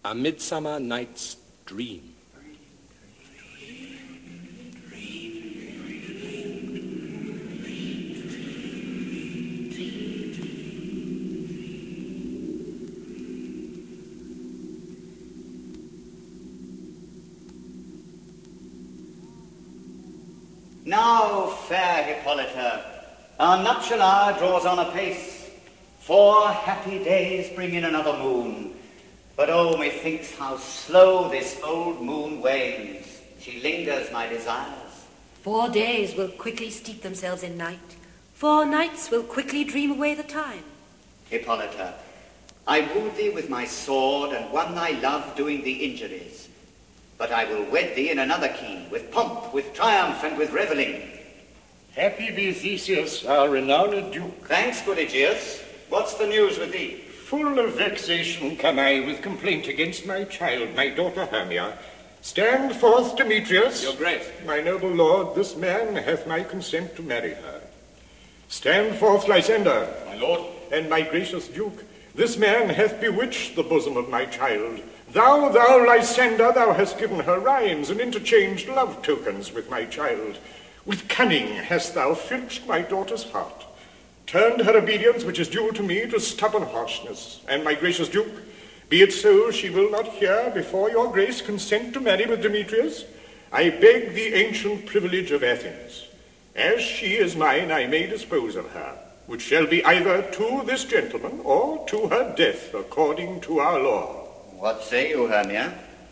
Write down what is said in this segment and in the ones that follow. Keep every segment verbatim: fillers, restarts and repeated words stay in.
A Midsummer Night's Dream. Now, fair Hippolyta, our nuptial hour draws on apace. Four happy days bring in another moon. But oh, methinks how slow this old moon wanes. She lingers my desires. Four days will quickly steep themselves in night. Four nights will quickly dream away the time. Hippolyta, I wooed thee with my sword and won thy love doing thee injuries. But I will wed thee in another key, with pomp, with triumph, and with revelling. Happy be Theseus, our renowned duke. Thanks, good Aegeus. What's the news with thee? Full of vexation come I with complaint against my child, my daughter Hermia. Stand forth, Demetrius. Your grace. My noble lord, this man hath my consent to marry her. Stand forth, Lysander. My lord. And my gracious duke, this man hath bewitched the bosom of my child. Thou, thou, Lysander, thou hast given her rhymes and interchanged love tokens with my child. With cunning hast thou filched my daughter's heart, turned her obedience, which is due to me, to stubborn harshness. And my gracious duke, be it so she will not hear before your grace consent to marry with Demetrius, I beg the ancient privilege of Athens. As she is mine, I may dispose of her, which shall be either to this gentleman or to her death, according to our law. What say you, Hermia?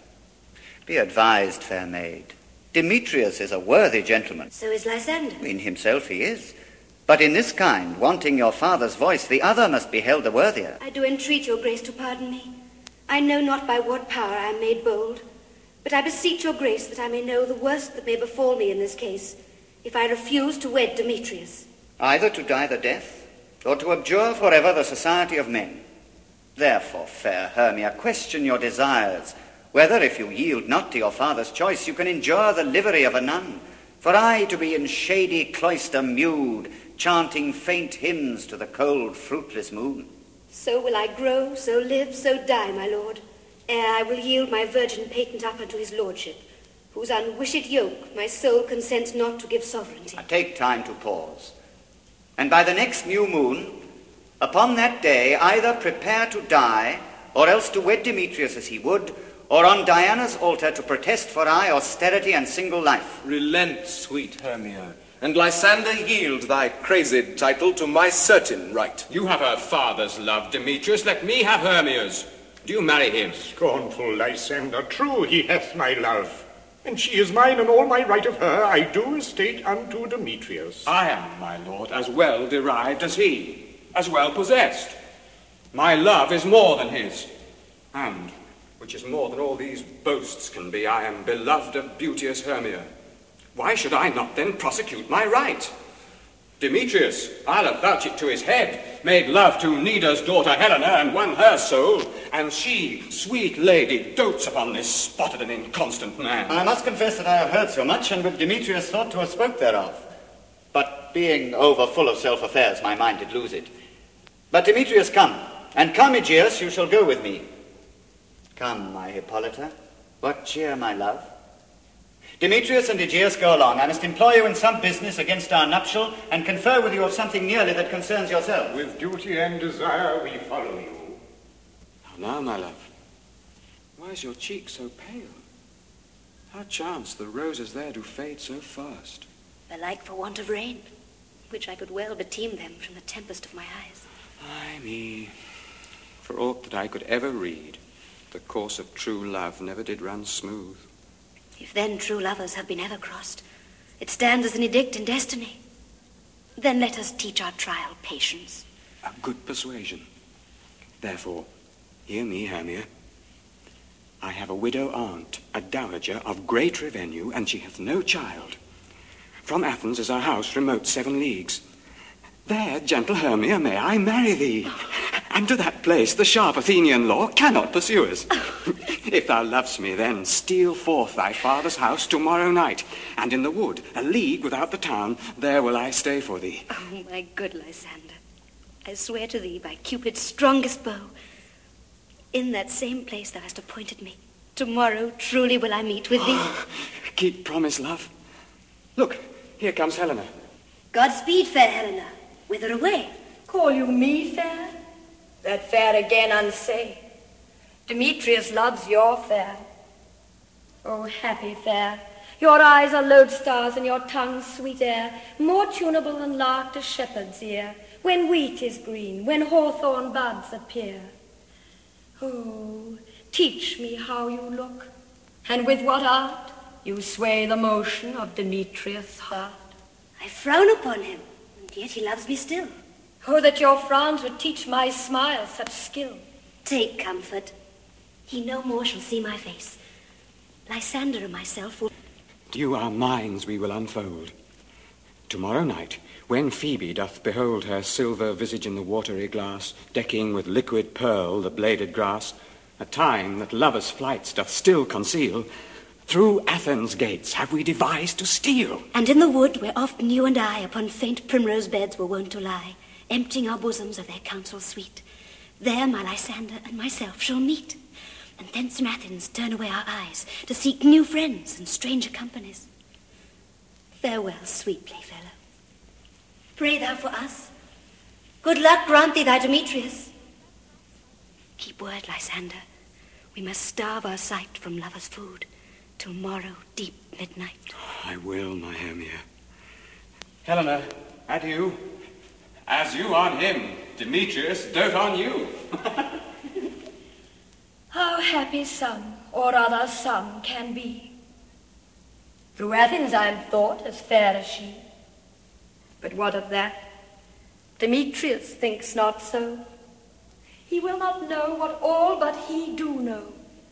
Be advised, fair maid. Demetrius is a worthy gentleman. So is Lysander. In himself he is. But in this kind, wanting your father's voice, the other must be held the worthier. I do entreat your grace to pardon me. I know not by what power I am made bold, but I beseech your grace that I may know the worst that may befall me in this case, if I refuse to wed Demetrius. Either to die the death, or to abjure forever the society of men. Therefore, fair Hermia, question your desires, whether, if you yield not to your father's choice, you can endure the livery of a nun. For I to be in shady cloister mewed, chanting faint hymns to the cold, fruitless moon. So will I grow, so live, so die, my lord, ere I will yield my virgin patent up unto his lordship, whose unwished yoke my soul consents not to give sovereignty. I take time to pause. And by the next new moon, upon that day, either prepare to die, or else to wed Demetrius as he would, or on Diana's altar to protest for aye austerity and single life. Relent, sweet Hermia, and Lysander yield thy crazed title to my certain right. You have her father's love, Demetrius. Let me have Hermia's. Do you marry him? Scornful Lysander, true he hath my love, and she is mine, and all my right of her I do estate unto Demetrius. I am, my lord, as well derived as he, as well possessed. My love is more than his, and, which is more than all these boasts can be, I am beloved of beauteous Hermia. Why should I not then prosecute my right? Demetrius, I'll avouch it to his head, made love to Nida's daughter Helena and won her soul, and she, sweet lady, dotes upon this spotted and inconstant man. I must confess that I have heard so much, and with Demetrius thought to have spoke thereof. But being over full of self-affairs, my mind did lose it. But Demetrius, come, and come, Aegeus, you shall go with me. Come, my Hippolyta, what cheer, my love? Demetrius and Aegeus, go along. I must employ you in some business against our nuptial, and confer with you of something nearly that concerns yourself. With duty and desire we follow you. Now, now, my love, why is your cheek so pale? How chance the roses there do fade so fast? Belike for want of rain, which I could well beteem them from the tempest of my eyes. Ay me, for aught that I could ever read, the course of true love never did run smooth. If then true lovers have been ever crossed, it stands as an edict in destiny. Then let us teach our trial patience. A good persuasion. Therefore, hear me, Hermia. I have a widow aunt, a dowager of great revenue, and she hath no child. From Athens is our house remote seven leagues. There, gentle Hermia, may I marry thee. And to that place the sharp Athenian law cannot pursue us. If thou lovest me, then steal forth thy father's house tomorrow night, and in the wood, a league without the town, there will I stay for thee. Oh, my good Lysander, I swear to thee by Cupid's strongest bow, In that same place thou hast appointed me. Tomorrow truly will I meet with thee. Keep promise, love. Look, here comes Helena. Godspeed, fair Helena. Whither away? Call you me fair? That fair again unsay. Demetrius loves your fair. Oh, happy fair, your eyes are lodestars and your tongue sweet air, more tunable than lark to shepherd's ear, when wheat is green, when hawthorn buds appear. Oh, teach me how you look, and with what art you sway the motion of Demetrius' heart. I frown upon him, and yet he loves me still. Oh, that your frowns would teach my smile such skill. Take comfort. He no more shall see my face. Lysander and myself will... You our minds we will unfold. Tomorrow night, when Phoebe doth behold her silver visage in the watery glass, decking with liquid pearl the bladed grass, a time that lovers' flights doth still conceal, through Athens' gates have we devised to steal. And in the wood where often you and I upon faint primrose beds were wont to lie, emptying our bosoms of their counsel sweet, there my Lysander and myself shall meet, and thence from Athens turn away our eyes to seek new friends and stranger companies. Farewell, sweet playfellow. Pray thou for us. Good luck grant thee thy Demetrius. Keep word, Lysander. We must starve our sight from lovers' food till morrow deep midnight. I will, my Hermia. Helena, adieu. As you on him, Demetrius dote on you. How happy some, or other some, can be. Through Athens I am thought as fair as she. But what of that? Demetrius thinks not so. He will not know what all but he do know.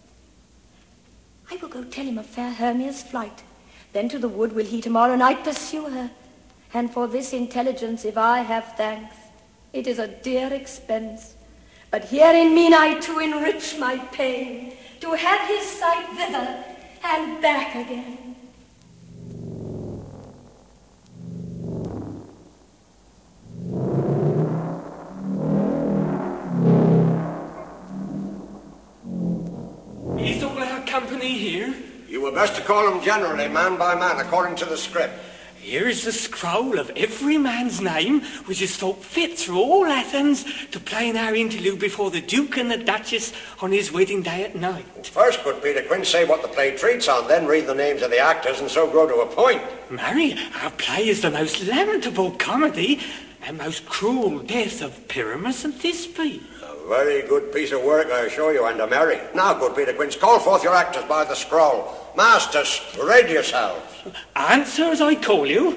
I will go tell him of fair Hermia's flight. Then to the wood will he tomorrow night pursue her. And for this intelligence, if I have thanks, it is a dear expense. But herein mean I to enrich my pain, to have his sight thither and back again. Is all our company here? You were best to call them generally, man by man, according to the script. Here is the scroll of every man's name, which is thought fit through all Athens to play in our interlude before the Duke and the Duchess on his wedding day at night. First, good Peter Quinn, say what the play treats on, then read the names of the actors and so grow to a point. Marry, our play is the most lamentable comedy and most cruel death of Pyramus and Thisbe. A very good piece of work, I assure you, and a merry. Now, good Peter Quince, call forth your actors by the scroll. Masters, spread yourselves. Answer as I call you.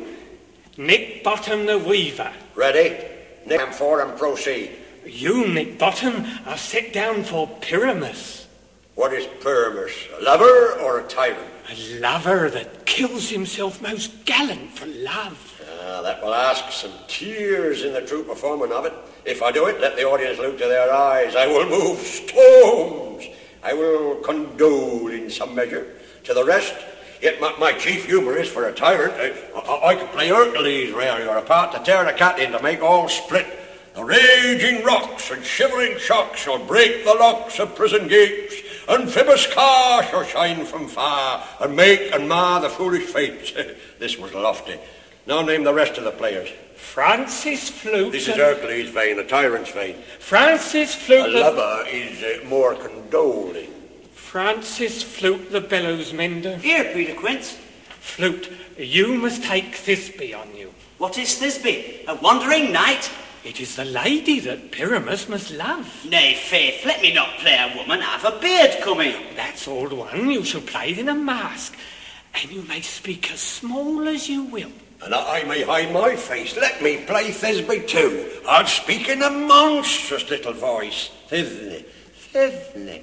Nick Bottom the Weaver. Ready? Nick and four and proceed. You, Nick Bottom, are set down for Pyramus. What is Pyramus? A lover or a tyrant? A lover that kills himself most gallant for love. Ah, that will ask some tears in the true performing of it. If I do it, let the audience look to their eyes. I will move stones. I will condole in some measure. To the rest, yet my, my chief humour is for a tyrant. I, I, I could play Hercules, really, or a part to tear the cat in to make all split. The raging rocks and shivering shocks shall break the locks of prison gates, and Phoebus' car shall shine from far, and make and mar the foolish fates. This was lofty. Now name the rest of the players. Francis Flute. This is Hercules' vein, a tyrant's vein. Francis Flute. A lover is uh, more condoling. Francis Flute, the bellows mender. Here, Peter Quince. Flute, you must take Thisbe on you. What is Thisbe? A wandering knight? It is the lady that Pyramus must love. Nay, faith, let me not play a woman. I've a beard coming. That's all one. You shall play it in a mask, and you may speak as small as you will. And I may hide my face. Let me play Thisbe too. I'll speak in a monstrous little voice. Thisbe, Thisbe.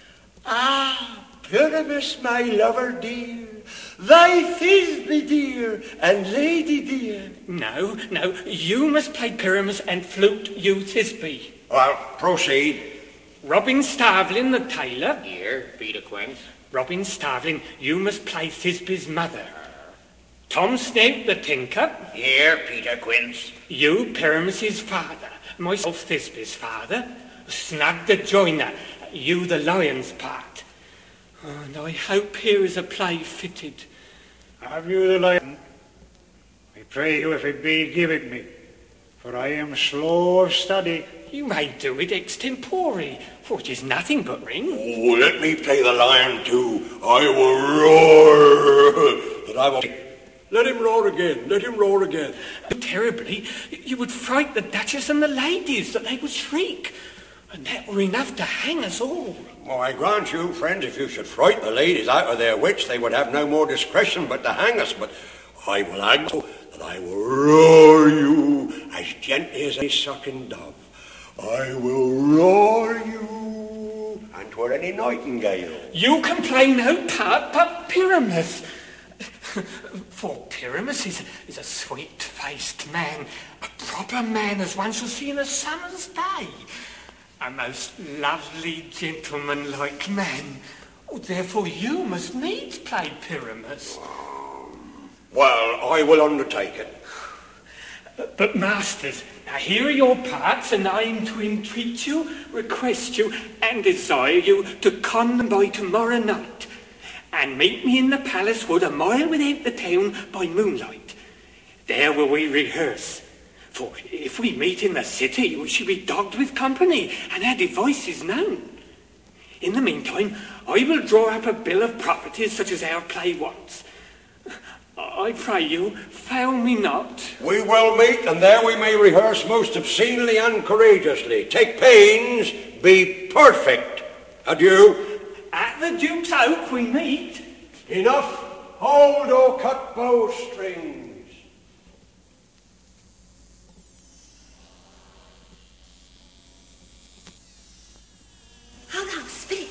Ah, Pyramus, my lover dear, thy Thisbe dear, and lady dear. No, no, you must play Pyramus and Flute you Thisbe. Well, proceed. Robin Starveling, the tailor. Here, Peter Quince. Robin Starveling, you must play Thisbe's mother. Tom Snape, the tinker. Here, Peter Quince. You, Pyramus's father. Myself, Thisbe's father. Snug the joiner. you the lion's part. Oh, and I hope here is a play fitted. Have you the lion? I pray you, if it be, give it me, for I am slow of study. You may do it extempore, for it is nothing but ring. Oh, let me play the lion too. I will roar, and I will... Let him roar again, let him roar again. Terribly, you would fright the Duchess and the ladies, that they would shriek, and that were enough to hang us all. Well, I grant you, friends, if you should fright the ladies out of their wits, they would have no more discretion but to hang us, but I will hang so that I will roar you as gently as a sucking dove. I will roar you, and 'twere any nightingale. You can play no part but Pyramus. For Pyramus is, is a sweet-faced man, a proper man as one shall see in a summer's day. A most lovely gentleman-like man. Oh, therefore you must needs play Pyramus. Well, I will undertake it. But, masters, now here are your parts, and I am to entreat you, request you, and desire you to come by tomorrow night, and meet me in the palace wood a mile without the town by moonlight. There will we rehearse. For if we meet in the city, we shall be dogged with company, and our device is known. In the meantime, I will draw up a bill of properties such as our play wants. I pray you, fail me not. We will meet, and there we may rehearse most obscenely and courageously. Take pains, be perfect. Adieu. At the Duke's Oak we meet. Enough. Hold, O cut bowstrings. How now, spirit?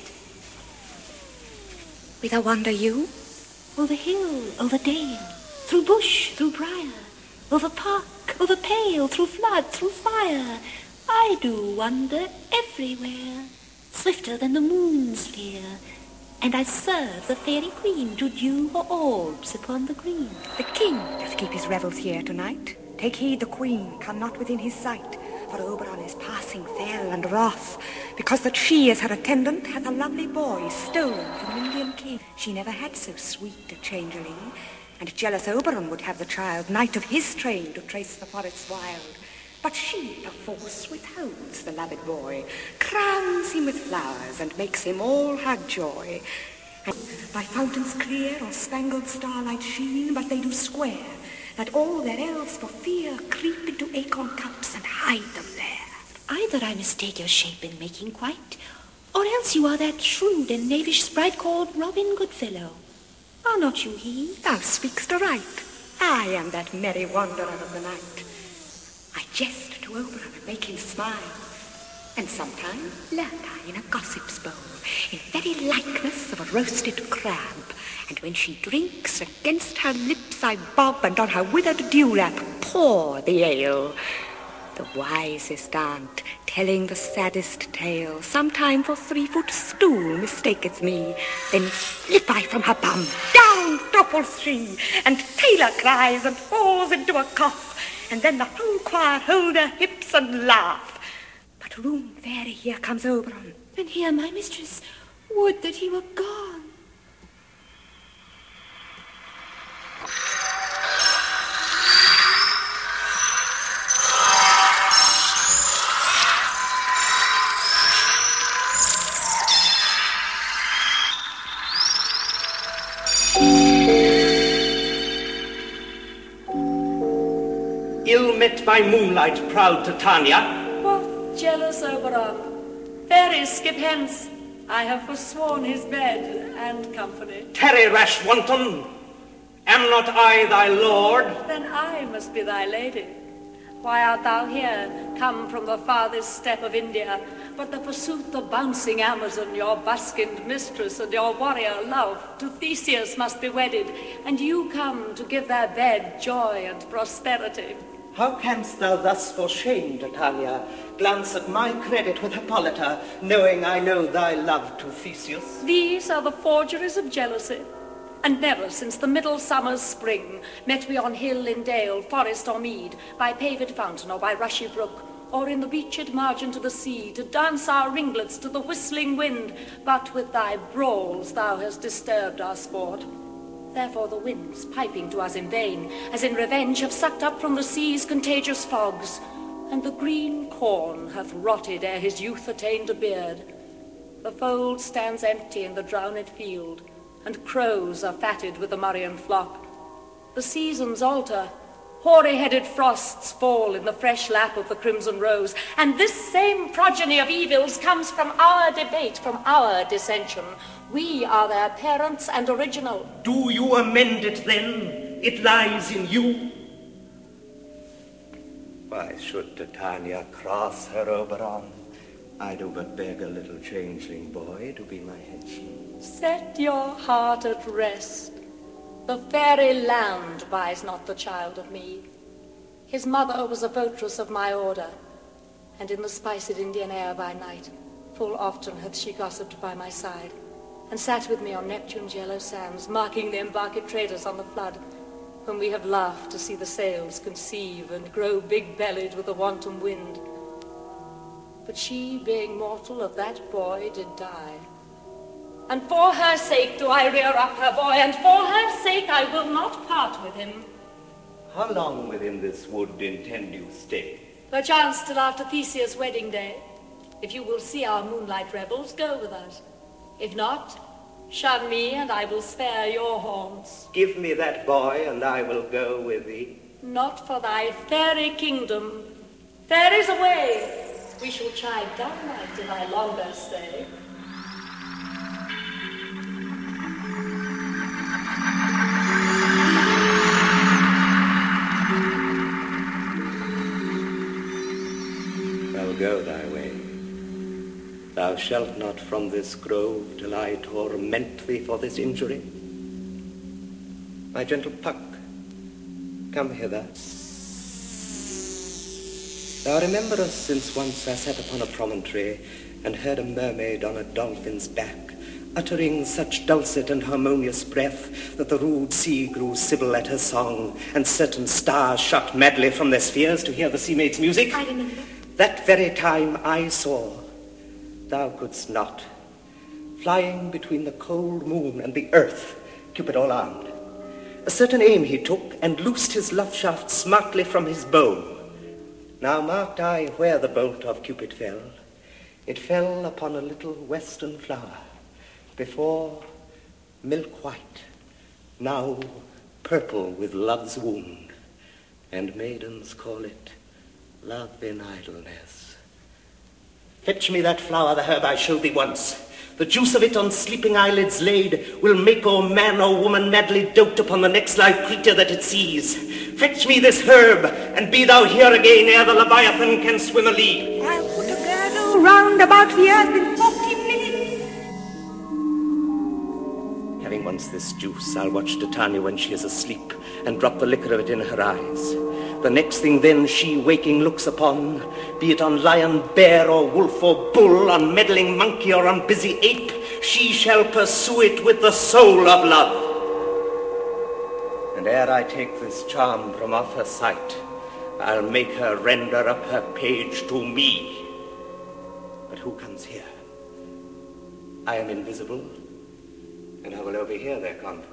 Whither wander you? Over hill, over dale, through bush, through briar, over park, over pale, through flood, through fire. I do wander everywhere, swifter than the moon's sphere, and I serve the fairy queen to dew her orbs upon the green. The king doth keep his revels here tonight. Take heed the queen come not within his sight, for Oberon is passing fell and wrath, because that she, as her attendant, hath a lovely boy stolen from an Indian king. She never had so sweet a changeling, and jealous Oberon would have the child, knight of his train, to trace the forests wild. But she, perforce, withholds the loved boy, crowns him with flowers, and makes him all her joy. And by fountains clear or spangled starlight sheen, but they do square, that all their elves for fear creep into acorn cups and hide them there. Either I mistake your shape in making quite, or else you are that shrewd and knavish sprite called Robin Goodfellow. Are not you he? Thou speak'st aright. I am that merry wanderer of the night. I jest to Oberon and make him smile, and sometimes lurk I in a gossip's bowl, in very likeness of a roasted crab, and when she drinks, against her lips I bob, and on her withered dewlap pour the ale. The wisest aunt, telling the saddest tale, sometime for three-foot stool mistaketh me. Then slip I from her bum, down topples she, and Taylor cries and falls into a cough, and then the whole choir hold their hips and laugh. But room fairy, here comes Oberon. And here my mistress, would that he were gone. Ill met by moonlight, proud Titania. What jealous Oberon? Fairies, skip hence. I have forsworn his bed and company. Tarry, rash wanton. Am not I thy lord? Then I must be thy lady. Why art thou here, come from the farthest step of India, but to pursue the bouncing Amazon, your buskined mistress and your warrior love, to Theseus must be wedded, and you come to give their bed joy and prosperity. How canst thou thus for shame, Titania, glance at my credit with Hippolyta, knowing I know thy love to Theseus? These are the forgeries of jealousy. And never since the middle summer's spring met we on hill in dale, forest or mead, by paved fountain or by rushy brook, or in the beached margin to the sea, to dance our ringlets to the whistling wind, but with thy brawls thou hast disturbed our sport. Therefore the winds, piping to us in vain, as in revenge have sucked up from the sea's contagious fogs, and the green corn hath rotted ere his youth attained a beard. The fold stands empty in the drowned field, and crows are fatted with the murrian flock. The seasons alter, hoary-headed frosts fall in the fresh lap of the crimson rose, and this same progeny of evils comes from our debate, from our dissension. We are their parents and original. Do you amend it then? It lies in you. Why should Titania cross her Oberon? I do but beg a little changeling boy to be my henchman. Set your heart at rest. The fairy land buys not the child of me. His mother was a votress of my order, and in the spiced Indian air by night, full often hath she gossiped by my side, and sat with me on Neptune's yellow sands, marking the embarked traders on the flood, whom we have laughed to see the sails conceive and grow big-bellied with the wanton wind. But she, being mortal, of that boy did die. And for her sake do I rear up her boy, and for her sake I will not part with him. How long within this wood intend you stay? Perchance till after Theseus' wedding day. If you will see our moonlight revels, go with us. If not, shun me, and I will spare your haunts. Give me that boy, and I will go with thee. Not for thy fairy kingdom. Fairies away! We shall chide downright if I longer stay. Well, go thy way. Thou shalt not from this grove till I torment thee for this injury. My gentle Puck, come hither. Thou rememberest since once I sat upon a promontory and heard a mermaid on a dolphin's back, uttering such dulcet and harmonious breath that the rude sea grew sibyl at her song, and certain stars shot madly from their spheres to hear the sea maid's music. I remember. That very time I saw, thou couldst not, flying between the cold moon and the earth, Cupid all armed. A certain aim he took, and loosed his love shaft smartly from his bow. Now marked I where the bolt of Cupid fell. It fell upon a little western flower, before milk white, now purple with love's wound, and maidens call it love in idleness. Fetch me that flower, the herb I showed thee once. The juice of it on sleeping eyelids laid will make or man or woman madly dote upon the next live creature that it sees. Fetch me this herb, and be thou here again ere the Leviathan can swim a league. I'll put a girdle round about the earth in forty minutes. Having once this juice, I'll watch Titania when she is asleep, and drop the liquor of it in her eyes. The next thing then she waking looks upon, be it on lion, bear, or wolf, or bull, on meddling monkey, or on busy ape, she shall pursue it with the soul of love. And ere I take this charm from off her sight, I'll make her render up her page to me. But who comes here? I am invisible, and I will overhear their conference.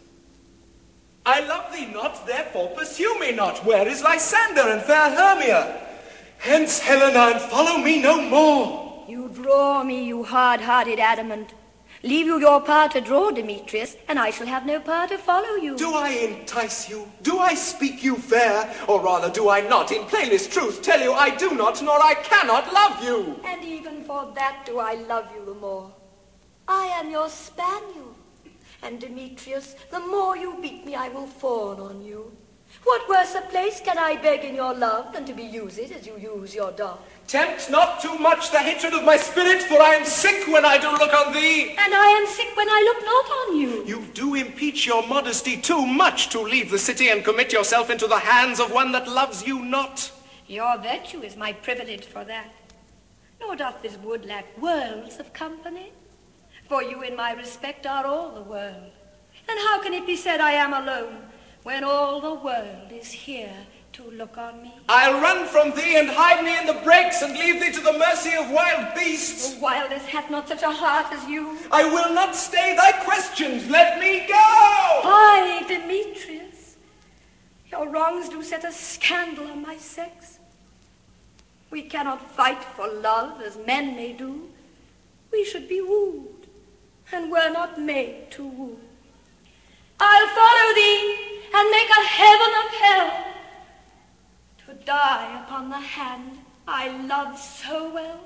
I love thee not, therefore pursue me not. Where is Lysander and fair Hermia? Hence, Helena, and follow me no more. You draw me, you hard-hearted adamant. Leave you your power to draw, Demetrius, and I shall have no power to follow you. Do I entice you? Do I speak you fair? Or rather, do I not, in plainest truth, tell you I do not, nor I cannot love you? And even for that do I love you the more. I am your spaniel. And Demetrius, the more you beat me, I will fawn on you. What worse a place can I beg in your love than to be used as you use your dog? Tempt not too much the hatred of my spirit, for I am sick when I do look on thee. And I am sick when I look not on you. You do impeach your modesty too much to leave the city and commit yourself into the hands of one that loves you not. Your virtue is my privilege for that. Nor doth this wood lack worlds of company. For you in my respect are all the world. And how can it be said I am alone, when all the world is here to look on me. I'll run from thee and hide me in the brakes and leave thee to the mercy of wild beasts. The wildest hath not such a heart as you. I will not stay thy questions. Let me go. I, Demetrius, your wrongs do set a scandal on my sex. We cannot fight for love as men may do. We should be wooed, and were not made to woo. I'll follow thee, and make a heaven of hell, to die upon the hand I love so well.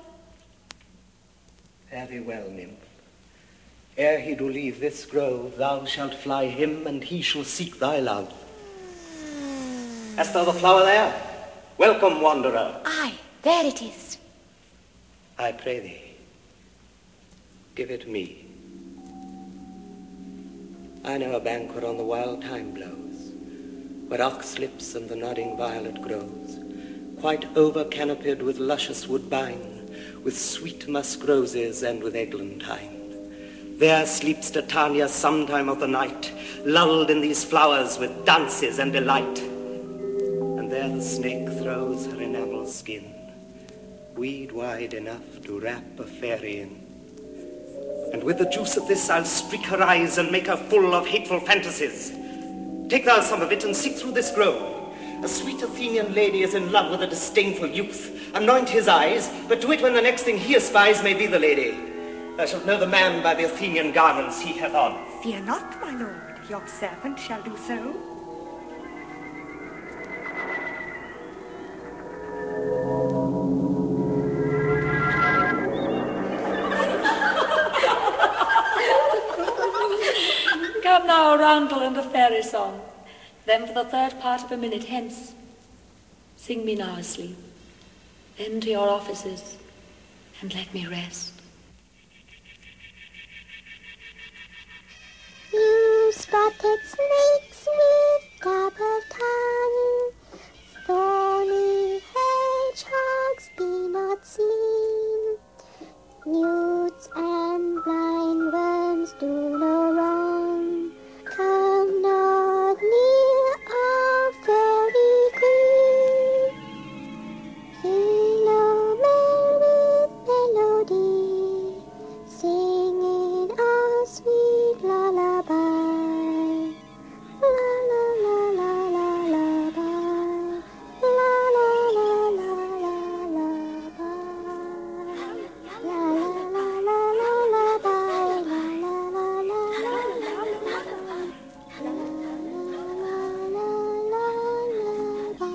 Very well, nymph. Ere he do leave this grove, thou shalt fly him, and he shall seek thy love. Hast thou the flower there? Welcome, wanderer. Aye, there it is. I pray thee, give it me. I know a banquet on the wild thyme blows, where ox lips and the nodding violet grows, quite over canopied with luscious woodbine, with sweet musk roses and with eglantine. There sleeps Titania sometime of the night, lulled in these flowers with dances and delight. And there the snake throws her enamel skin, weed wide enough to wrap a fairy in. And with the juice of this I'll streak her eyes and make her full of hateful fantasies. Take thou some of it and seek through this grove. A sweet Athenian lady is in love with a disdainful youth. Anoint his eyes, but do it when the next thing he espies may be the lady. Thou shalt know the man by the Athenian garments he hath on. Fear not, my lord, your servant shall do so. Come now, a roundel and a fairy song. Then for the third part of a minute hence. Sing me now asleep. Then to your offices, and let me rest. You spotted snakes with double tongue, thorny hedgehogs be not seen, newts and blind worms do no wrong, come not near our fairy queen, pillow merry with melody, singing a sweet lullaby, la la la la la la bye, la la la la la la bye, la la la la la la bye, la la la la la la la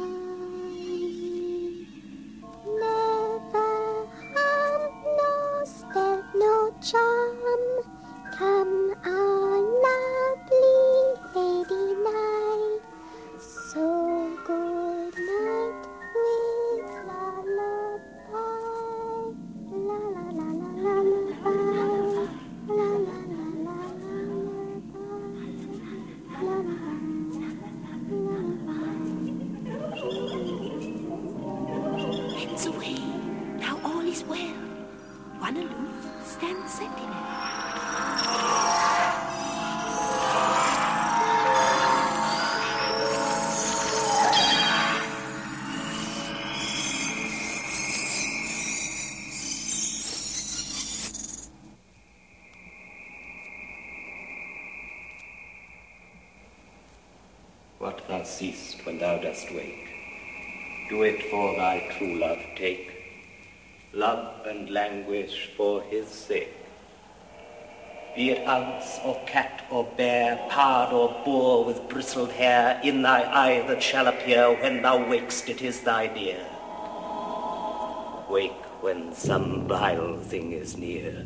never harm, no step, no charm, come our lovely lady nigh, so good night with lullaby, la la la la lullaby, la la la la lullaby, la la Hence away, now all is well. One aloof stands sentinel. What thou seest when thou dost wake, do it for thy true love take, love and languish for his sake. Be it ounce or cat or bear, pard or boar with bristled hair, in thy eye that shall appear when thou wakest, it is thy dear. Wake when some vile thing is near.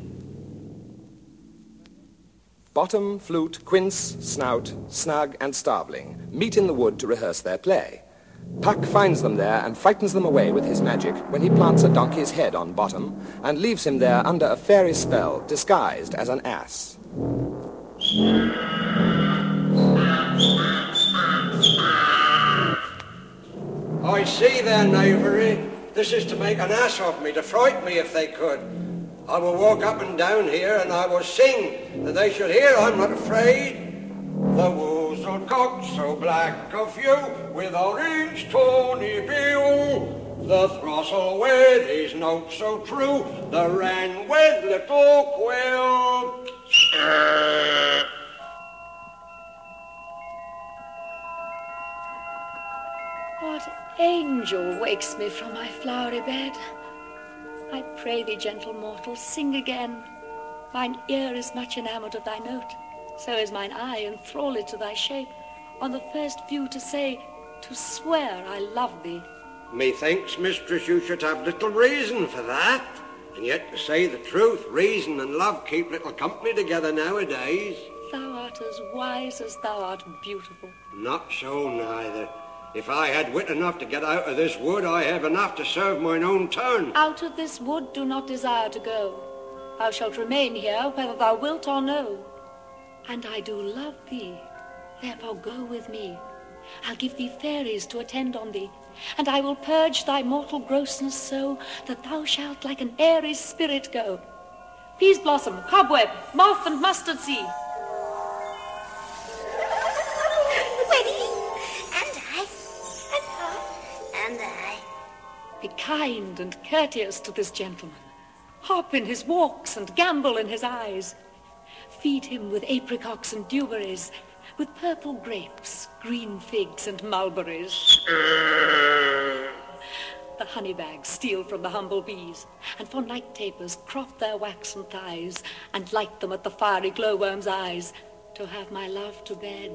Bottom, Flute, Quince, Snout, Snug, and Starveling meet in the wood to rehearse their play. Puck finds them there and frightens them away with his magic when he plants a donkey's head on Bottom and leaves him there under a fairy spell, disguised as an ass. I see their knavery. This is to make an ass of me, to fright me if they could. I will walk up and down here, and I will sing, and they shall hear I'm not afraid. The wool's shuttlecock so black of hue, with orange tawny bill. The throstle with his note so true, the wren with little quill. What angel wakes me from my flowery bed? I pray thee, gentle mortal, sing again. Mine ear is much enamoured of thy note, so is mine eye enthralled to thy shape. On the first view to say, to swear I love thee. Methinks, mistress, you should have little reason for that. And yet, to say the truth, reason and love keep little company together nowadays. Thou art as wise as thou art beautiful. Not so neither. If I had wit enough to get out of this wood, I have enough to serve mine own turn. Out of this wood do not desire to go. Thou shalt remain here, whether thou wilt or no. And I do love thee, therefore go with me. I'll give thee fairies to attend on thee, and I will purge thy mortal grossness so that thou shalt like an airy spirit go. Peas blossom, cobweb, moth, and mustard seed. Ready? And I, and I, and I. Be kind and courteous to this gentleman. Hop in his walks and gambol in his eyes. Feed him with apricots and dewberries, with purple grapes, green figs, and mulberries. The honeybags steal from the humble bees, and for night tapers crop their waxen thighs, and light them at the fiery glowworm's eyes, to have my love to bed,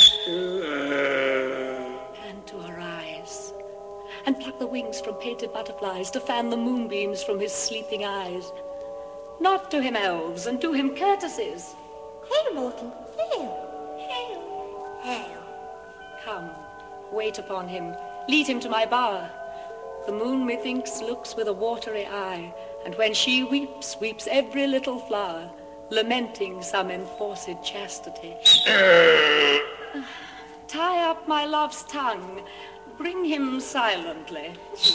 and to arise, and pluck the wings from painted butterflies, to fan the moonbeams from his sleeping eyes. Not to him elves, and do him courtesies. Hail, mortal, hail. Hail, hail. Come, wait upon him, lead him to my bower. The moon, methinks, looks with a watery eye, and when she weeps, weeps every little flower, lamenting some enforced chastity. Tie up my love's tongue, bring him silently.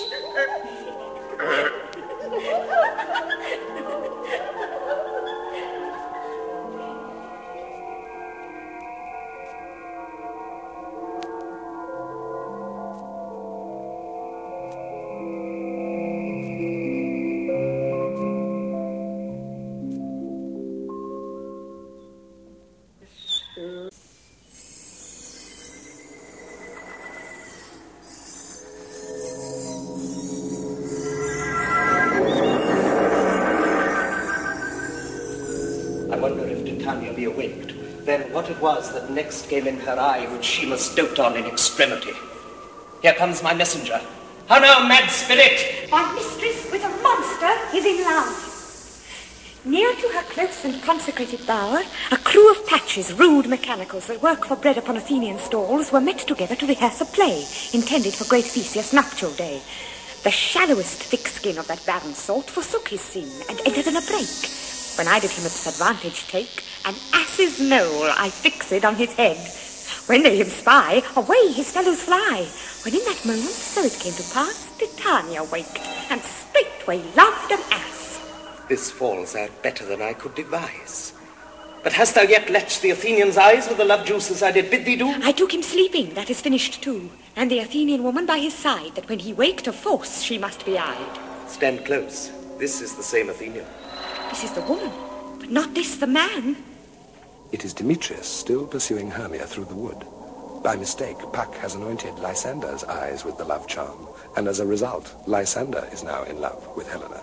Then what it was that next came in her eye, which she must dote on in extremity. Here comes my messenger. How now, mad spirit? My mistress with a monster is in love. Near to her close and consecrated bower, a crew of patches, rude mechanicals that work for bread upon Athenian stalls, were met together to rehearse a play intended for great Theseus' nuptial day. The shallowest thick skin of that barren sort forsook his sin and entered in a break. When I did him at disadvantage take, an ass's knoll I fixed on his head. When they him spy, away his fellows fly. When in that moment, so it came to pass, Titania waked, and straightway loved an ass. This falls out better than I could devise. But hast thou yet letched the Athenian's eyes with the love juices I did bid thee do? I took him sleeping, that is finished too, and the Athenian woman by his side, that when he waked of force she must be eyed. Stand close. This is the same Athenian. This is the woman, but not this the man. It is Demetrius still pursuing Hermia through the wood. By mistake, Puck has anointed Lysander's eyes with the love charm, and as a result, Lysander is now in love with Helena.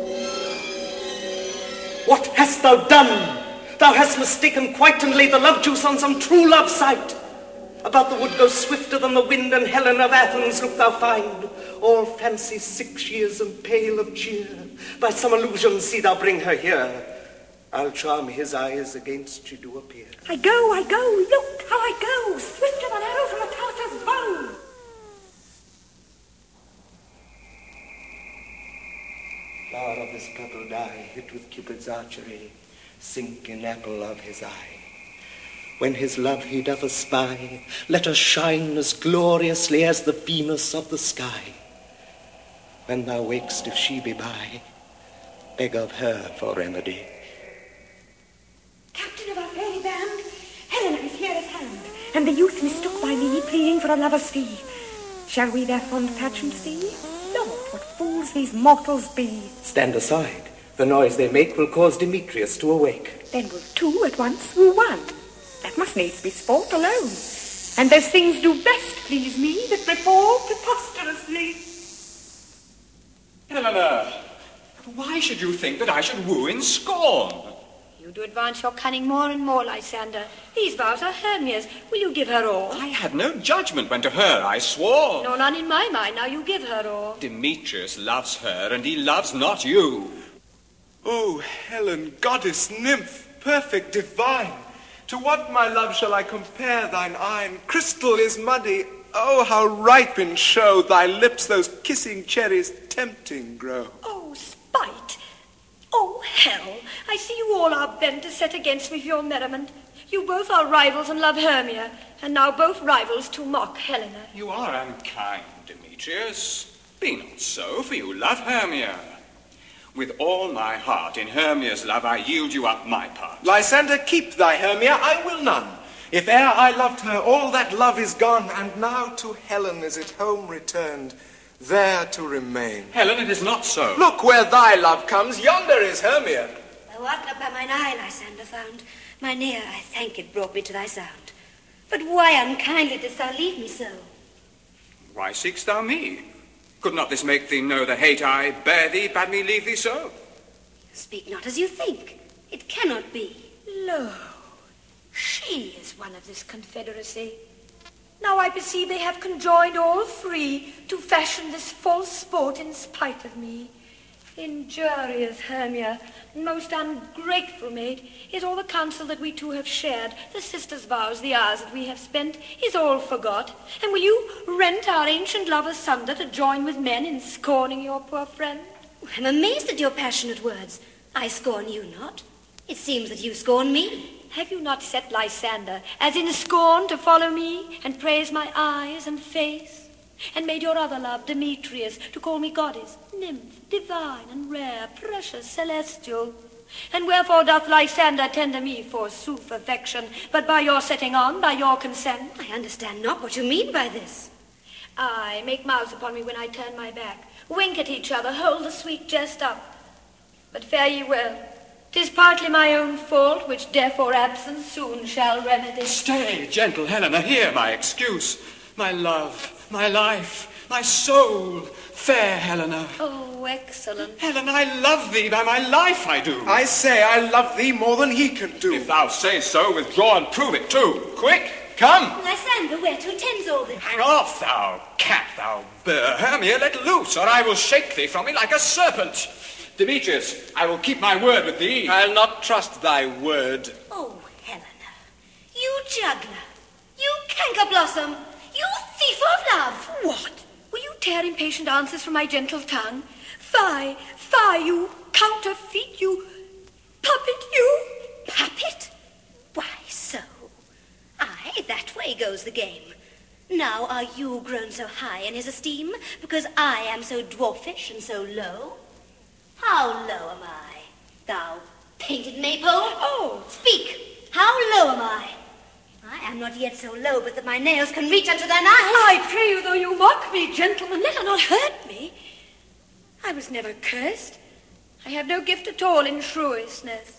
What hast thou done? Thou hast mistaken quite and laid the love juice on some true love sight. About the wood go swifter than the wind, and Helen of Athens look thou find. All fancy sick she is and pale of cheer. By some illusion see thou bring her here. I'll charm his eyes against she do appear. I go, I go, look how I go, swifter than arrow from a Tartar's bow. Flower of this purple dye, hit with Cupid's archery, sink in apple of his eye. When his love he doth espy, let her shine as gloriously as the Venus of the sky. When thou wakest, if she be by, beg of her for remedy. Captain of our fairy band, Helena is here at hand. and the youth mistook by me, pleading for a lover's fee. Shall we their fond pageant see? Lord, what fools these mortals be. Stand aside. The noise they make will cause Demetrius to awake. Then will two at once woo one. That must needs be sport alone. And those things do best please me that before preposterously. Helena, why should you think that I should woo in scorn? You do advance your cunning more and more, Lysander. These vows are Hermia's. Will you give her all? I had no judgment when to her I swore. No, none in my mind. Now you give her all. Demetrius loves her, and he loves not you. Oh, Helen, goddess, nymph, perfect, divine, to what, my love, shall I compare thine iron? Crystal is muddy. Oh, how ripe in show thy lips, those kissing cherries, tempting grow. Oh, spite! Oh, hell! I see you all are bent to set against me for your merriment. You both are rivals and love Hermia, and now both rivals to mock Helena. You are unkind, Demetrius. Be not so, for you love Hermia. With all my heart in Hermia's love I yield you up my part. Lysander, keep thy Hermia, I will none. If e'er I loved her, all that love is gone, and now to Helen is it home returned, there to remain. Helen, it is not so. Look where thy love comes, yonder is Hermia. Thou art not by mine eye, Lysander, found. Mine ear, I thank it, brought me to thy sound. But why unkindly didst thou leave me so? Why seek'st thou me? Could not this make thee know the hate I bear thee bade me leave thee so? Speak not as you think. It cannot be. Lo, she is one of this confederacy. Now I perceive they have conjoined all three to fashion this false sport in spite of me. Injurious Hermia, most ungrateful maid, is all the counsel that we two have shared, the sisters' vows, the hours that we have spent, is all forgot. And will you rent our ancient love asunder to join with men in scorning your poor friend? I'm amazed at your passionate words. I scorn you not. It seems that you scorn me. Have you not set Lysander, as in scorn, to follow me, and praise my eyes and face? And made your other love, Demetrius, to call me goddess, nymph, divine and rare, precious, celestial? And wherefore doth Lysander tender me, forsooth, affection, but by your setting on, by your consent? I understand not what you mean by this. Aye, make mouths upon me when I turn my back, wink at each other, hold the sweet jest up. But fare ye well. 'Tis partly my own fault, which death or absence soon shall remedy. Stay, gentle Helena, hear my excuse. My love, my life, my soul, fair Helena. Oh, excellent. Helena, I love thee, by my life I do. I say I love thee more than he can do. If thou say so, withdraw and prove it too. Quick, come. Lysander, where to tends all this? Hang off, thou cat, thou burr. Hermia, let loose, or I will shake thee from me like a serpent. Demetrius, I will keep my word with thee. I'll not trust thy word. Oh, Helena, you juggler, you canker blossom, you thief of love. What? Will you tear impatient answers from my gentle tongue? Fie, fie, you counterfeit, you puppet, you... Puppet? Why so? Aye, that way goes the game. Now are you grown so high in his esteem, because I am so dwarfish and so low? How low am I, thou painted maypole? Oh! Speak! How low am I? I am not yet so low but that my nails can reach unto thine eyes. I pray you, though you mock me, gentlemen, let her not hurt me. I was never cursed. I have no gift at all in shrewishness.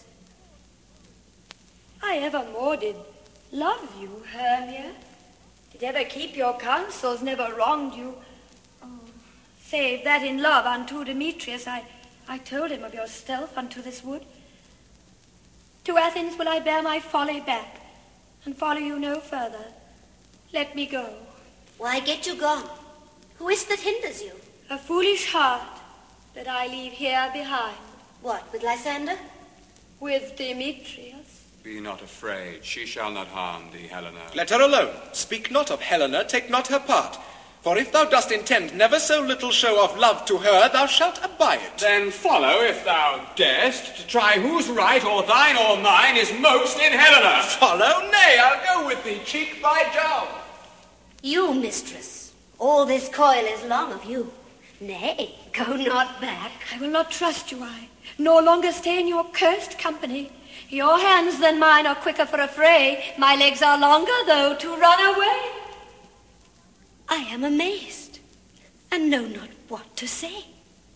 I evermore did love you, Hermia. Did ever keep your counsels, never wronged you. Oh, save that in love unto Demetrius I... I told him of your stealth unto this wood. To Athens will I bear my folly back, and follow you no further. Let me go. Why get you gone? Who is that hinders you? A foolish heart that I leave here behind. What, with Lysander? With Demetrius. Be not afraid, she shall not harm thee, Helena. Let her alone. Speak not of Helena, take not her part. For if thou dost intend never so little show of love to her, thou shalt abide it. Then follow, if thou darest, to try whose right, or thine or mine, is most in Helena. Follow? Nay, I'll go with thee, cheek by jowl. You, mistress, all this coil is long of you. Nay, go not back. I will not trust you, I, nor longer stay in your cursed company. Your hands than mine are quicker for a fray. My legs are longer, though, to run away. I am amazed, and know not what to say.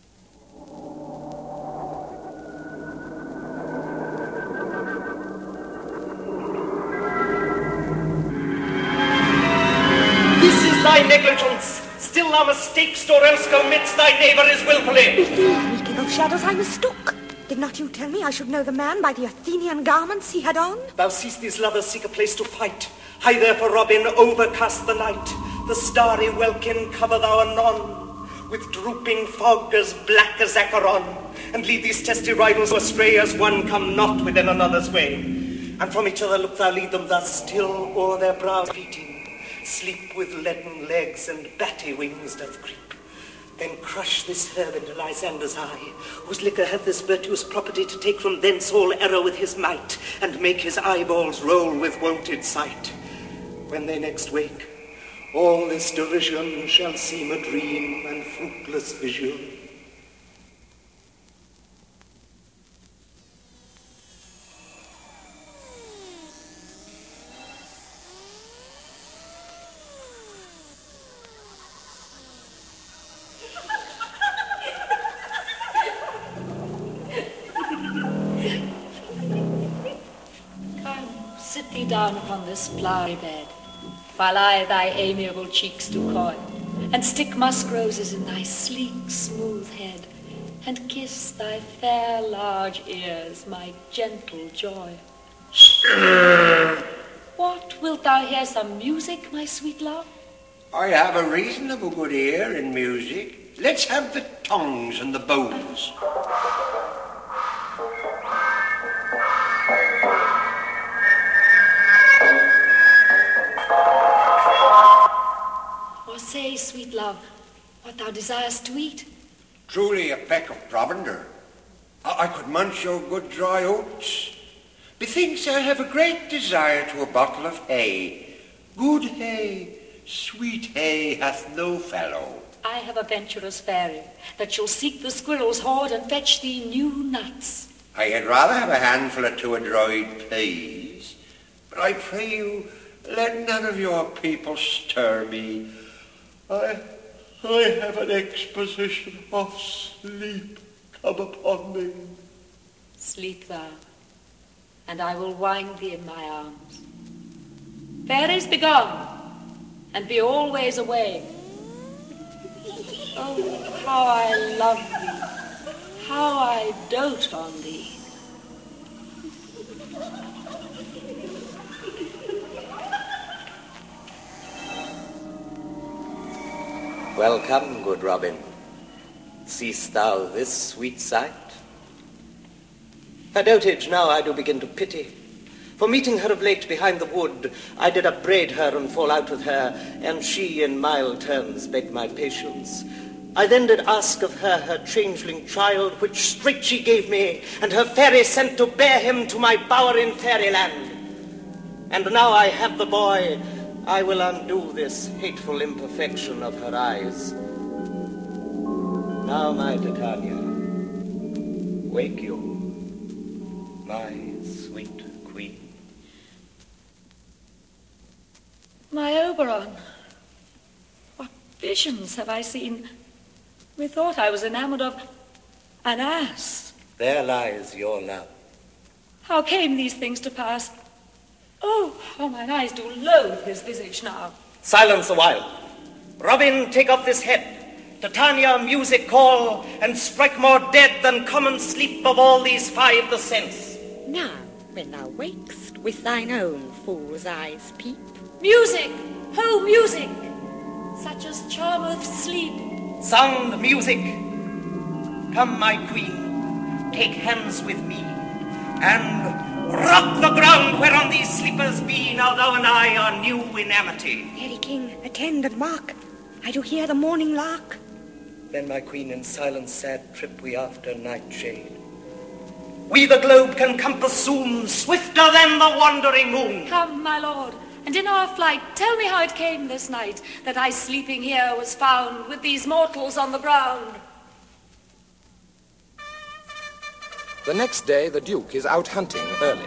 This is thy negligence. Still thou mistakest, or else commits thy knaveries wilfully. Believe me, King of Shadows, I mistook. Did not you tell me I should know the man by the Athenian garments he had on? Thou seest these lovers seek a place to fight. Hie therefore, Robin, overcast the night. The starry welkin cover thou anon, with drooping fog as black as Acheron, and lead these testy rivals astray as one come not within another's way. And from each other look thou lead them thus, till o'er their brows beating, sleep with leaden legs and batty wings doth creep. Then crush this herb into Lysander's eye, whose liquor hath this virtuous property to take from thence all error with his might, and make his eyeballs roll with wonted sight. When they next wake, all this derision shall seem a dream and fruitless vision. Sit thee down upon this flowery bed, while I thy amiable cheeks do coy, and stick musk roses in thy sleek, smooth head, and kiss thy fair, large ears, my gentle joy. What, wilt thou hear some music, my sweet love? I have a reasonable good ear in music. Let's have the tongs and the bows. Or say, sweet love, what thou desirest to eat. Truly a peck of provender. I, I could munch your good dry oats. Methinks I have a great desire to a bottle of hay. Good hay, sweet hay hath no fellow. I have a venturous fairy that shall seek the squirrel's hoard and fetch thee new nuts. I had rather have a handful or two of dried peas. But I pray you, let none of your people stir me. I, I have an exposition of sleep come upon me. Sleep thou, and I will wind thee in my arms. Fairies, be gone, and be always away. Oh, how I love thee, how I dote on thee. Welcome, good Robin. Seest thou this sweet sight? Her dotage now I do begin to pity. For meeting her of late behind the wood, I did upbraid her and fall out with her, and she in mild terms begged my patience. I then did ask of her her changeling child, which straight she gave me, and her fairy sent to bear him to my bower in fairyland. And now I have the boy, I will undo this hateful imperfection of her eyes. Now, my Titania, wake you, my sweet queen. My Oberon, what visions have I seen? Methought I was enamored of an ass. There lies your love. How came these things to pass? Oh, how mine eyes do loathe his visage now. Silence a while. Robin, take off this head. Titania, music call, and strike more dead than common sleep of all these five the sense. Now, when thou wakest, with thine own fool's eyes peep. Music! Ho, music! Such as charmeth sleep. Sound music. Come, my queen, take hands with me, and rock the ground whereon these sleepers be, now thou and I are new in amity. Fairy king, attend and mark. I do hear the morning lark. Then, my queen, in silent sad trip we after nightshade. We the globe can compass soon, swifter than the wandering moon. Come, my lord, and in our flight tell me how it came this night that I sleeping here was found with these mortals on the ground. The next day, the Duke is out hunting early.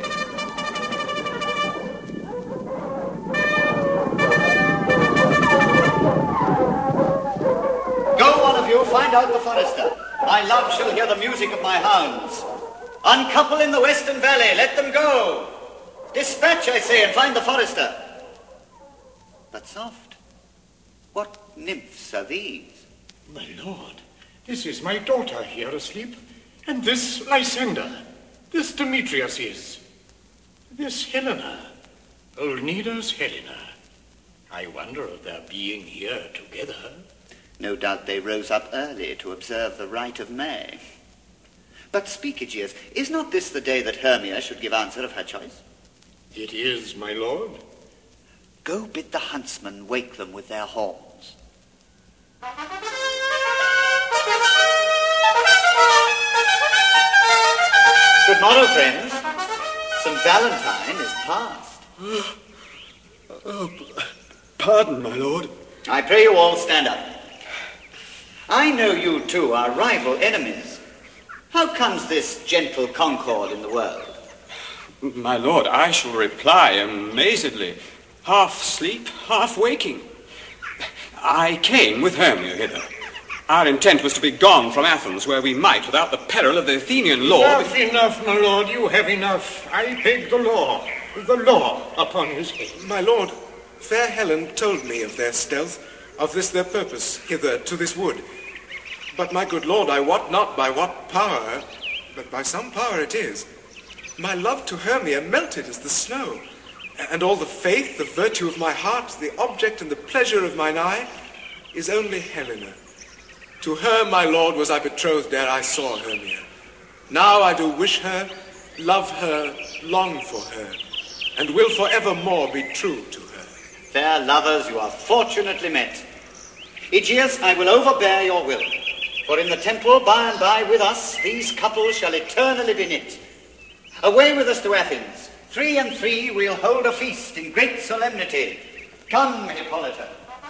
Go, one of you, find out the forester. My love shall hear the music of my hounds. Uncouple in the western valley, let them go. Dispatch, I say, and find the forester. But soft, what nymphs are these? My lord, this is my daughter here asleep, and this Lysander, this Demetrius is, this Helena, old Nida's Helena. I wonder of their being here together. No doubt they rose up early to observe the rite of May. But speak, Aegeus, is not this the day that Hermia should give answer of her choice? It is, my lord. Go bid the huntsmen wake them with their horns. Good morrow, friends. Saint Valentine is past. Oh, pardon, my lord. I pray you all stand up. I know you two are rival enemies. How comes this gentle concord in the world? My lord, I shall reply amazedly, half sleep, half waking. I came with Hermia hither. Our intent was to be gone from Athens, where we might, without the peril of the Athenian law... Enough, enough, my lord, you have enough. I beg the law, the law upon his head. My lord, fair Helen told me of their stealth, of this their purpose hither to this wood. But, my good lord, I wot not by what power, but by some power it is. My love to Hermia melted as the snow, and all the faith, the virtue of my heart, the object and the pleasure of mine eye, is only Helena. To her, my lord, was I betrothed ere I saw Hermia. Now I do wish her, love her, long for her, and will for evermore be true to her. Fair lovers, you are fortunately met. Aegeus, I will overbear your will, for in the temple by and by with us these couples shall eternally be knit. Away with us to Athens. Three and three we'll hold a feast in great solemnity. Come, Hippolyta.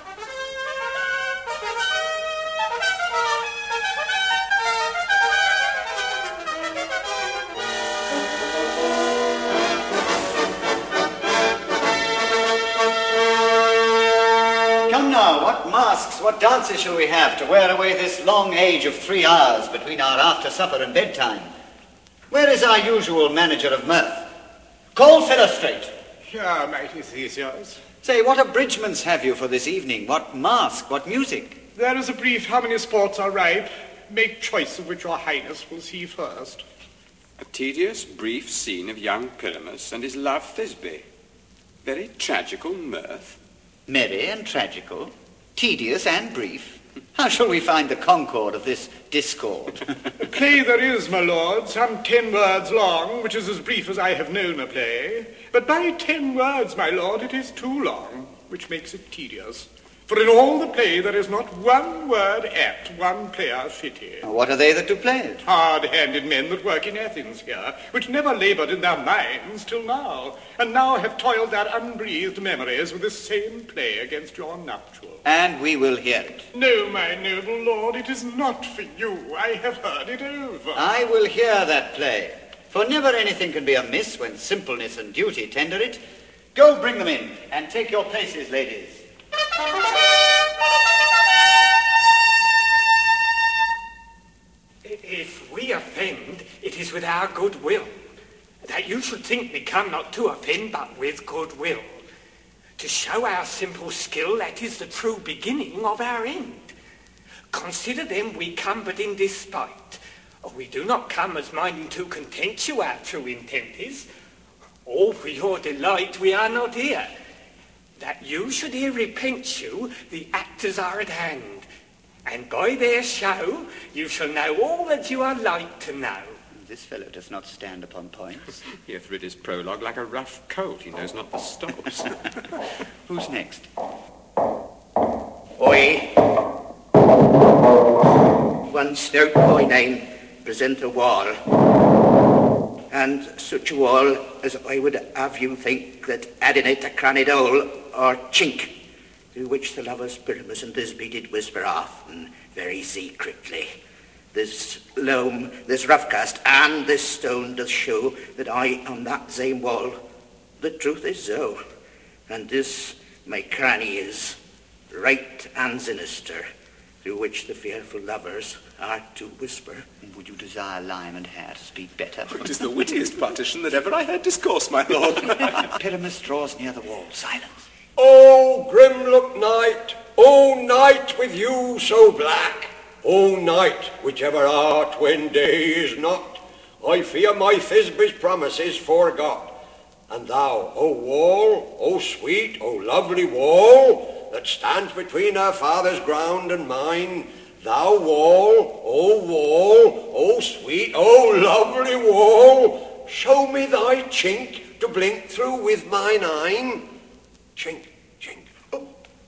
Come now, what masks, what dances shall we have to wear away this long age of three hours between our after supper and bedtime? Where is our usual manager of mirth? Call Philostrate. Here, mighty Theseus. Say, what abridgments have you for this evening? What mask, what music? There is a brief how many sports are ripe. Make choice of which your highness will see first. A tedious, brief scene of young Pyramus and his love Thisbe. Very tragical mirth. Merry and tragical, tedious and brief. How shall we find the concord of this discord? A play there is, my lord, some ten words long, which is as brief as I have known a play. But by ten words, my lord, it is too long, which makes it tedious. For in all the play there is not one word apt, one player fitty. What are they that do play it? Hard-handed men that work in Athens here, which never laboured in their minds till now, and now have toiled their unbreathed memories with this same play against your nuptial. And we will hear it. No, my noble lord, it is not for you. I have heard it over. I will hear that play, for never anything can be amiss when simpleness and duty tender it. Go bring them in, and take your places, ladies. If we offend, it is with our good will. That you should think we come not to offend, but with good will. To show our simple skill, that is the true beginning of our end. Consider then we come but in despite. We do not come as minding to content you, our true intent is. All for your delight we are not here. That you should here repent you, the actors are at hand. And by their show, you shall know all that you are like to know. This fellow does not stand upon points. He hath read his prologue like a rough colt. He knows not the stops. Who's next? Oi. One stout boy name, present a wall. And such a wall as I would have you think that had in it a crannied hole or chink, through which the lovers Pyramus and Thisbe did whisper often, very secretly. This loam, this rough cast, and this stone doth show that I on that same wall. The truth is so, and this my cranny is, right and sinister, through which the fearful lovers are to whisper. Would you desire lime and hair to speak better? It is the wittiest partition that ever I heard discourse, my lord. Pyramus draws near the wall. Silence. O Grimlock night, O night with you so black, O night, whichever art when day is not, I fear my Thisby's promises forgot. And thou, O wall, O sweet, O lovely wall, that stands between our father's ground and mine, thou wall, O wall, O sweet, O lovely wall, show me thy chink to blink through with mine eyne. Chink, chink, oh.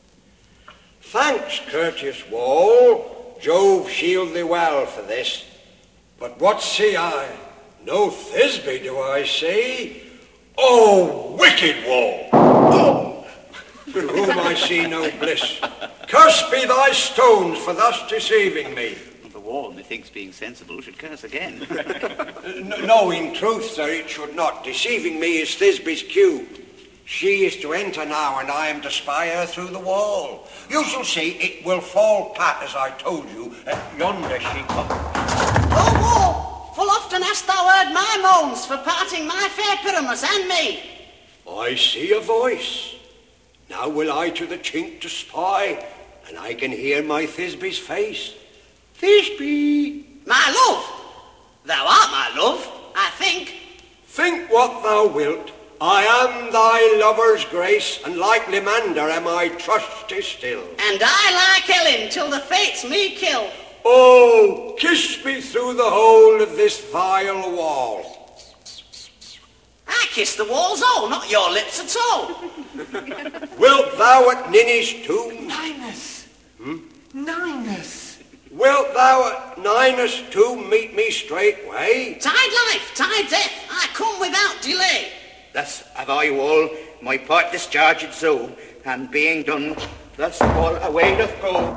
Thanks, courteous wall, Jove shield thee well for this. But what see I? No Thisby do I see. Oh, wicked wall! Oh, to whom I see no bliss. Cursed be thy stones for thus deceiving me. The wall, methinks being sensible, should curse again. no, no, in truth, sir, it should not. Deceiving me is Thisby's cue. She is to enter now, and I am to spy her through the wall. You shall see it will fall pat, as I told you. Uh, yonder she comes. Oh, wall! Full often hast thou heard my moans for parting my fair Pyramus and me. I see a voice. Now will I to the chink to spy, and I can hear my Thisby's face. Thisby! My love! Thou art my love, I think. Think what thou wilt. I am thy lover's grace, and like Limander am I trusty still. And I like Ellen till the fates me kill. Oh, kiss me through the hole of this vile wall. I kiss the walls all, not your lips at all. Wilt thou at Ninny's tomb? Ninus! Hmm? Ninus! Wilt thou at Ninus tomb meet me straightway? Tide life, tide death, I come without delay. Thus have I, wall, my part discharged so, and being done, thus all away doth go.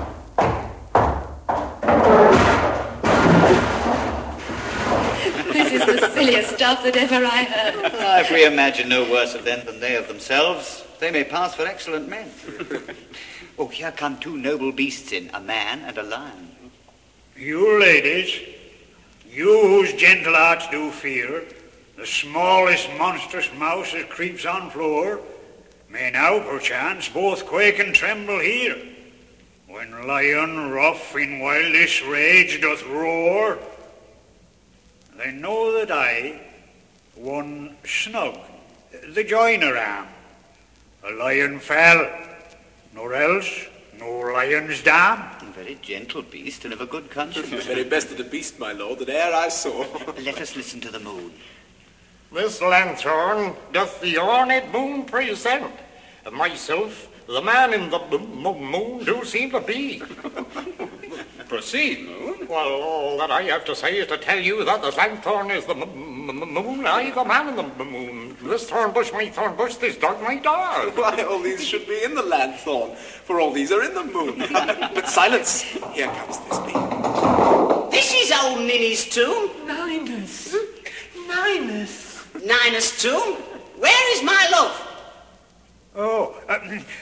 This is the silliest stuff that ever I heard. Ah, if we imagine no worse of them than they of themselves, they may pass for excellent men. Oh, here come two noble beasts in, a man and a lion. You ladies, you whose gentle hearts do fear, the smallest monstrous mouse that creeps on floor, may now perchance both quake and tremble here, when lion rough in wildest rage doth roar. They know that I, one Snug, the joiner am, a lion fell, nor else no lion's dam. A very gentle beast and of a good conscience. The very best of the beast, my lord, that e'er I saw. Let us listen to the moon. This lanthorn doth the ornate moon present. Myself, the man in the m- m- moon, do seem to be. Proceed, moon. Well, all that I have to say is to tell you that this lanthorn is the m- m- moon, I the man in the m- moon. This thorn bush, my thorn bush, this dog, my dog. Why, all these should be in the lanthorn, for all these are in the moon. But silence, here comes Thisby. This is old Ninny's tomb. Ninus! Ninus! Ninus' tomb? Where is my love? Oh, uh,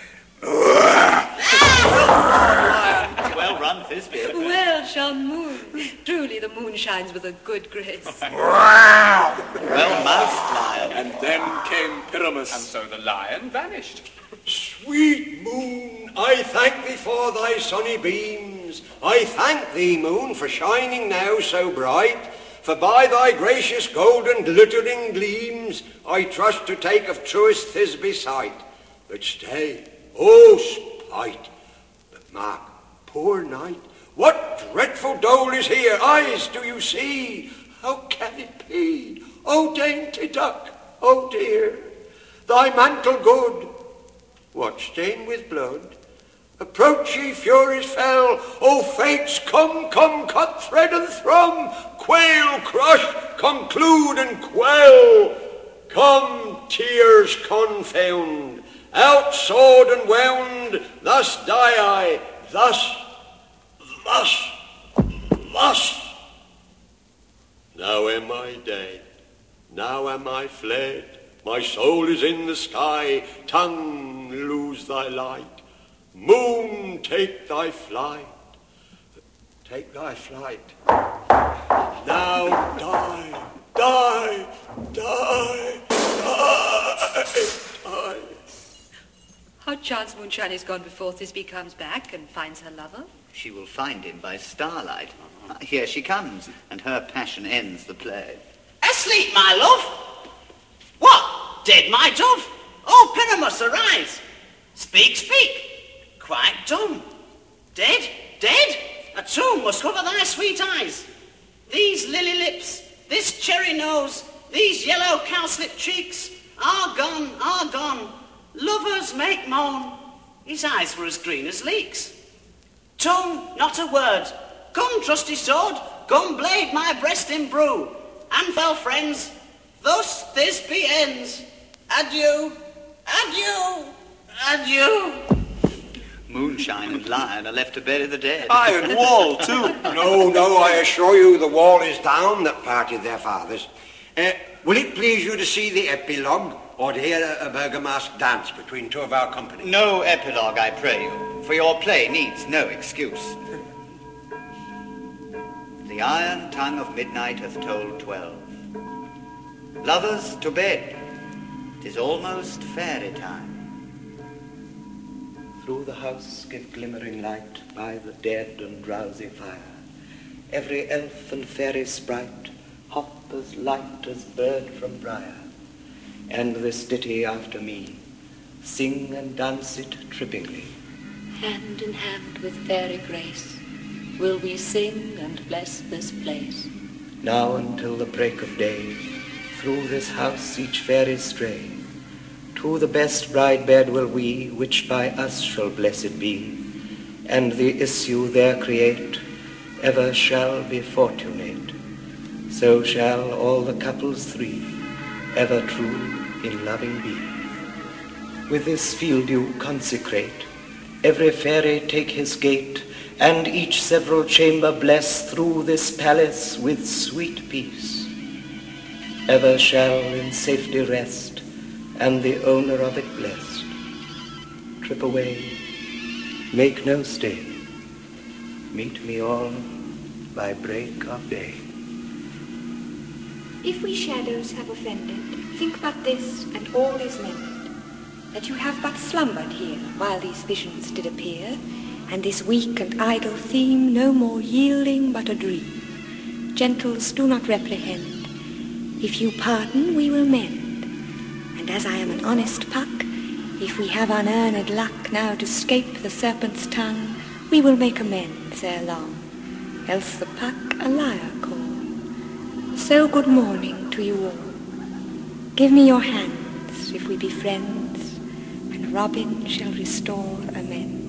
well run, Thisby. Well shone moon. Truly the moon shines with a good grace. Well moused, lion. And then came Pyramus. And so the lion vanished. Sweet moon, I thank thee for thy sunny beams. I thank thee, moon, for shining now so bright. For by thy gracious golden glittering gleams, I trust to take of truest Thisby sight. But stay, oh spite! But mark, poor night, what dreadful dole is here? Eyes, do you see? How can it be? Oh dainty duck, oh dear, thy mantle good, what stain with blood? Approach ye furies fell, O fates, come, come, cut thread and thrum, quail, crush, conclude and quell. Come, tears confound, out sword and wound, thus die I, thus, thus, thus. Thus, now am I dead, now am I fled, my soul is in the sky, tongue, lose thy light, moon, take thy flight, take thy flight. Now die, die, die, die, die. How chance Moonshine is gone before Thisbe comes back and finds her lover? She will find him by starlight. Uh, Here she comes, and her passion ends the play. Asleep, my love? What? Dead, my dove? Oh, Pyramus, arise. Speak, speak. Quite dumb. Dead? Dead? A tomb must cover thy sweet eyes. These lily lips, this cherry nose, these yellow cowslip cheeks, are gone, are gone. Lovers make moan. His eyes were as green as leeks. Tongue, not a word. Come, trusty sword, come blade my breast imbrue. And fell friends, thus Thisbe ends. Adieu, adieu, adieu. Moonshine and Lion are left to bury the dead. Aye, and Wall, too. No, no, I assure you the wall is down that parted their fathers. Uh, will it please you to see the epilogue, or to hear a, a Bergamasque dance between two of our company? No epilogue, I pray you, for your play needs no excuse. The iron tongue of midnight hath told twelve. Lovers, to bed. 'Tis almost fairy time. Through the house give glimmering light by the dead and drowsy fire. Every elf and fairy sprite hop as light as bird from briar. And this ditty after me, sing and dance it trippingly. Hand in hand with fairy grace, will we sing and bless this place. Now until the break of day, through this house each fairy stray. To the best bride bed will we, which by us shall blessed be, and the issue there create, ever shall be fortunate. So shall all the couples three, ever true in loving be. With this field you consecrate, every fairy take his gate, and each several chamber bless through this palace with sweet peace. Ever shall in safety rest, and the owner of it blessed. Trip away, make no stay, meet me all by break of day. If we shadows have offended, think but this, and all is mended, that you have but slumbered here while these visions did appear, and this weak and idle theme no more yielding but a dream. Gentles, do not reprehend. If you pardon, we will mend. And as I am an honest Puck, if we have unearned luck now to scape the serpent's tongue, we will make amends ere long, else the Puck a liar call. So good morning to you all. Give me your hands, if we be friends, and Robin shall restore amends.